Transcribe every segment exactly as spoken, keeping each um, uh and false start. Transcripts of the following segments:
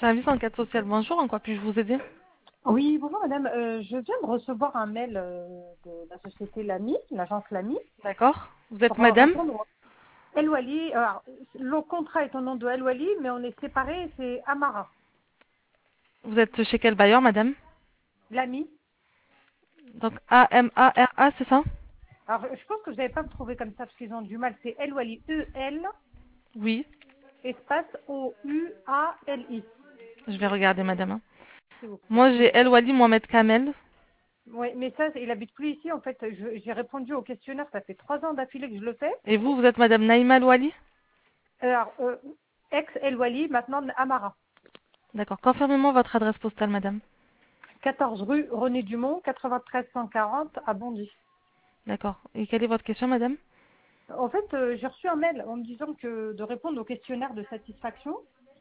Service enquête sociale, bonjour, en quoi puis-je vous aider? Oui, bonjour madame. Euh, je viens de recevoir un mail euh, de la société Lamy, l'agence Lamy, D'accord. Vous êtes pour euh, madame? répondre à El Wali. Alors, le contrat est au nom de El Wali, mais on est séparés, c'est Amara. Vous êtes chez quel bailleur, madame? Lamy. Donc A M A R A, c'est ça? Alors, je pense que vous n'allez pas me trouver comme ça parce qu'ils ont du mal. C'est El Wali, E L, Oui. espace O U A L I. Je vais regarder, madame, hein. S'il vous plaît. Moi, j'ai El Wali Mohamed Kamel. Oui, mais ça, il habite plus ici. En fait, Je- j'ai répondu au questionnaire. Ça fait trois ans d'affilée que je le fais. Et vous, vous êtes madame Naïma El Wali? Alors, euh, ex El Wali, maintenant Amara. D'accord. Confirmez-moi votre adresse postale, madame. quatorze rue René Dumont, quatre-vingt-treize cent quarante à Bondy. D'accord. Et quelle est votre question, madame? En fait, euh, j'ai reçu un mail en me disant que de répondre au questionnaire de satisfaction.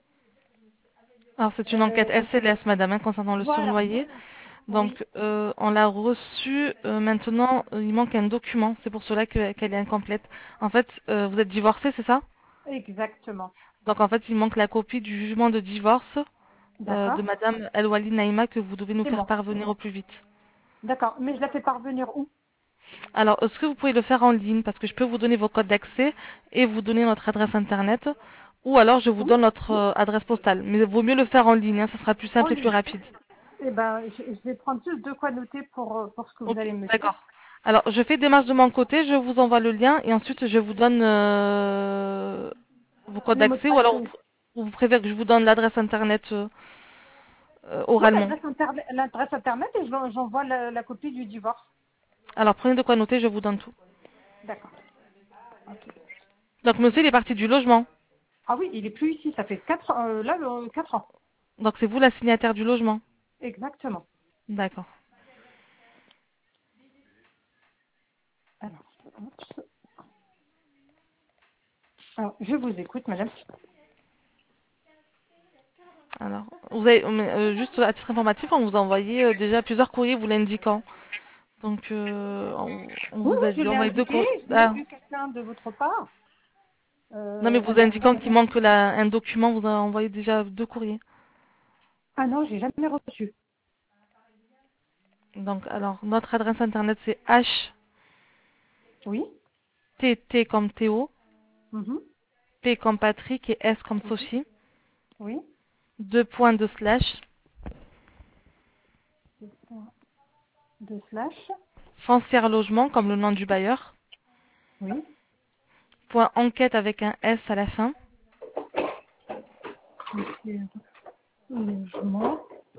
Alors, c'est une enquête Euh, S L S, madame, hein, concernant le voilà. surloyer. Oui. Donc, euh, on l'a reçu. euh, maintenant, euh, il manque un document. C'est pour cela que- qu'elle est incomplète. En fait, euh, vous êtes divorcé, c'est ça? Exactement. Donc, en fait, il manque la copie du jugement de divorce euh, de D'accord. madame El Wali Naïma que vous devez nous C'est faire moi. parvenir au plus vite. D'accord. Mais je la fais parvenir où? Alors, est-ce que vous pouvez le faire en ligne? Parce que je peux vous donner vos codes d'accès et vous donner notre adresse internet. Ou alors, je vous Oui. donne notre euh, adresse postale. Mais il vaut mieux le faire en ligne, hein, ça sera plus En simple et plus ligne. rapide. Eh ben, je, je vais prendre juste de quoi noter pour, euh, pour ce que vous Ok, allez me dire. d'accord. Alors, je fais démarche de mon côté, je vous envoie le lien et ensuite je vous donne euh, vos codes Le mot de d'accès ou passe. alors Oui, vous, vous préférez que je vous donne l'adresse internet euh, euh, Oui, oralement. l'adresse internet, l'adresse internet et je- j'envoie la, la copie du divorce. Alors, prenez de quoi noter, je vous donne tout. D'accord. Ok. Donc, monsieur, il est parti du logement. Ah oui, il est plus ici. Ça fait quatre, ans- euh, là, euh, quatre ans. Donc, c'est vous la signataire du logement. Exactement. D'accord. Alors, hop. Alors, je vous écoute, madame. Alors, vous avez, mais, euh, juste à titre informatif, on vous a envoyé euh, déjà plusieurs courriers vous l'indiquant. Donc, euh, on, on Oui, vous oui, a je dit l'ai envoyer deux indiqué. courriers. J'ai Ah. même eu quelqu'un de votre part. Non, mais Euh, vous alors, indiquant qu'il manque la, un document, vous a envoyé déjà deux courriers. ah non, j'ai jamais reçu. Donc, alors, notre adresse internet, c'est H Oui. T T comme Théo, Mhm. P comme Patrick et S comme Mhm. Sophie, Oui. deux points de slash, De slash. foncière logement comme le nom du bailleur, Oui. point enquête avec un S à la fin, Foncière, logement.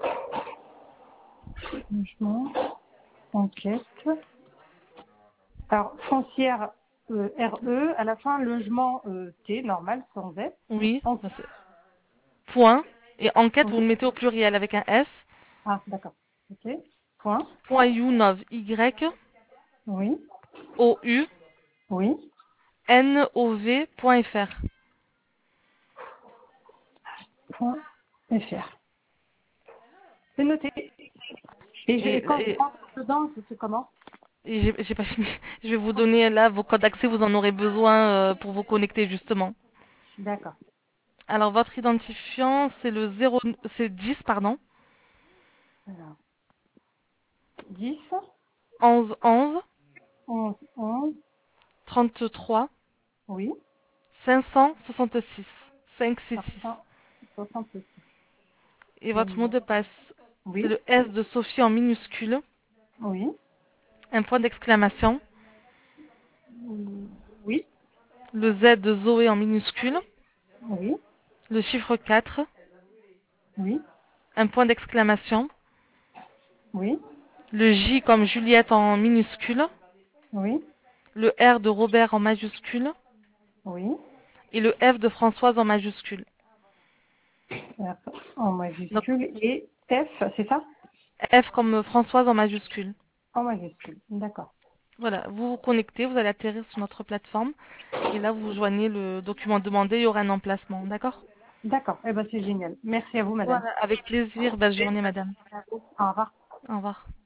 Logement. Enquête. Alors, foncière euh, R E, à la fin, logement euh, T, normal, sans S. oui, En- bah, c'est- point, et enquête, Oui. vous le mettez au pluriel avec un S, Ah, d'accord. Ok. Point. point younov, Y, Oui. O, U, Oui. N, O, V, point F R. Point F R. C'est noté. Et, je- Et, et quand je et, rentre dedans, je fais comment? et j'ai j'ai pas fini. Je vais vous donner là vos codes d'accès, vous en aurez besoin euh, pour vous connecter justement. D'accord. Alors votre identifiant, c'est le zéro, c'est dix, pardon, Alors, dix, onze onze, onze, onze, trente-trois, oui, cinq cent soixante-six, cinq cent soixante-six. cinq cent soixante-six. Et votre mot Génial. de passe, c'est Oui, le S de Sophie en minuscule, oui, un point d'exclamation, mm, oui, le Z de Zoé en minuscule, oui, le chiffre quatre, oui, un point d'exclamation, oui, le J comme Juliette en minuscule, oui, le R de Robert en majuscule oui. et le F de Françoise en majuscule. R en Donc majuscule et F, c'est ça? F comme Françoise en majuscule. En majuscule. D'accord. Voilà, vous vous connectez, vous allez atterrir sur notre plateforme et là vous joignez le document demandé, il y aura un emplacement, d'accord? D'accord. Eh ben, c'est génial. Merci à vous, madame. Voilà, avec plaisir, belle journée madame. Au revoir. Au revoir.